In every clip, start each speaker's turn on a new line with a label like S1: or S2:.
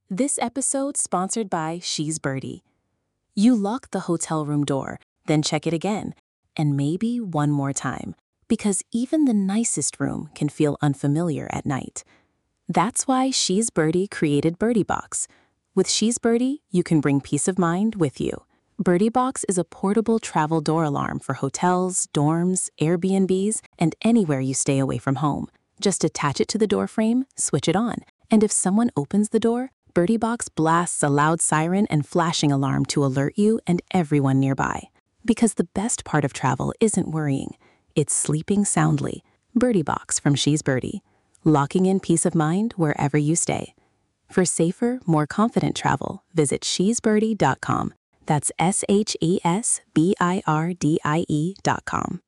S1: This episode sponsored by She's Birdie. You lock the hotel room door, then check it again, and maybe one more time, because even the nicest room can feel unfamiliar at night. That's why She's Birdie created Birdie Box. With She's Birdie, you can bring peace of mind with you. Birdie Box is a portable travel door alarm for hotels, dorms, Airbnbs, and anywhere you stay away from home. Just attach it to the door frame, switch it on, and if someone opens the door, Birdie Box blasts a loud siren and flashing alarm to alert you and everyone nearby. Because the best part of travel isn't worrying, it's sleeping soundly. Birdie Box from She's Birdie, locking in peace of mind wherever you stay. For safer, more confident travel, visit shesbirdie.com. That's SHESBIRDIE.com.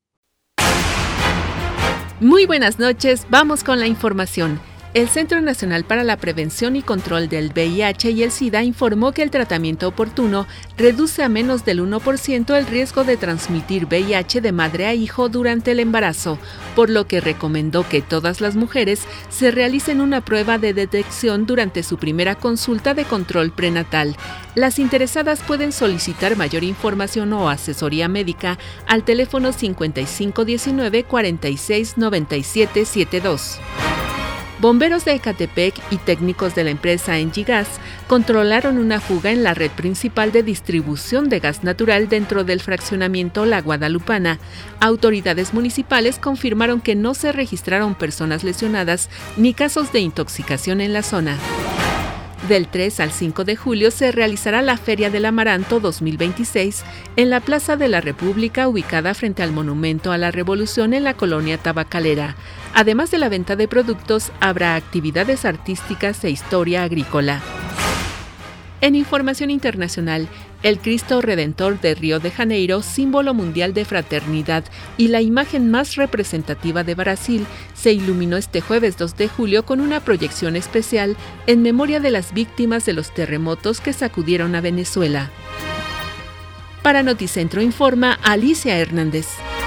S2: Muy buenas noches, vamos con la información. El Centro Nacional para la Prevención y Control del VIH y el SIDA informó que el tratamiento oportuno reduce a menos del 1% el riesgo de transmitir VIH de madre a hijo durante el embarazo, por lo que recomendó que todas las mujeres se realicen una prueba de detección durante su primera consulta de control prenatal. Las interesadas pueden solicitar mayor información o asesoría médica al teléfono 5519 46 97 72. Bomberos de Ecatepec y técnicos de la empresa Engie Gas controlaron una fuga en la red principal de distribución de gas natural dentro del fraccionamiento La Guadalupana. Autoridades municipales confirmaron que no se registraron personas lesionadas ni casos de intoxicación en la zona. Del 3 al 5 de julio se realizará la Feria del Amaranto 2026 en la Plaza de la República, ubicada frente al Monumento a la Revolución en la colonia tabacalera. Además de la venta de productos, habrá actividades artísticas e historia agrícola. En información internacional, el Cristo Redentor de Río de Janeiro, símbolo mundial de fraternidad y la imagen más representativa de Brasil, se iluminó este jueves 2 de julio con una proyección especial en memoria de las víctimas de los terremotos que sacudieron a Venezuela. Para Noticentro informa Alicia Hernández.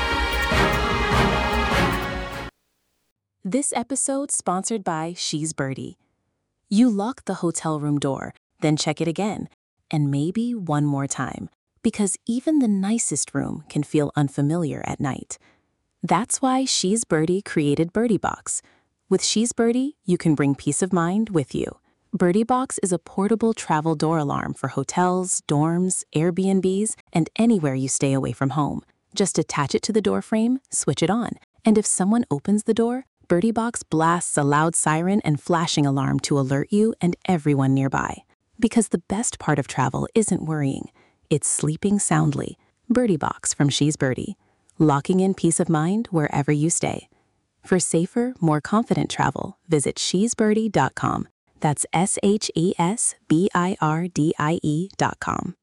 S1: This episode sponsored by She's Birdie. You lock the hotel room door, then check it again, and maybe one more time, because even the nicest room can feel unfamiliar at night. That's why She's Birdie created Birdie Box. With She's Birdie, you can bring peace of mind with you. Birdie Box is a portable travel door alarm for hotels, dorms, Airbnbs, and anywhere you stay away from home. Just attach it to the door frame, switch it on, and if someone opens the door, Birdie Box blasts a loud siren and flashing alarm to alert you and everyone nearby. Because the best part of travel isn't worrying, it's sleeping soundly. Birdie Box from She's Birdie, locking in peace of mind wherever you stay. For safer, more confident travel, visit shesbirdie.com. That's SHESBIRDIE.com.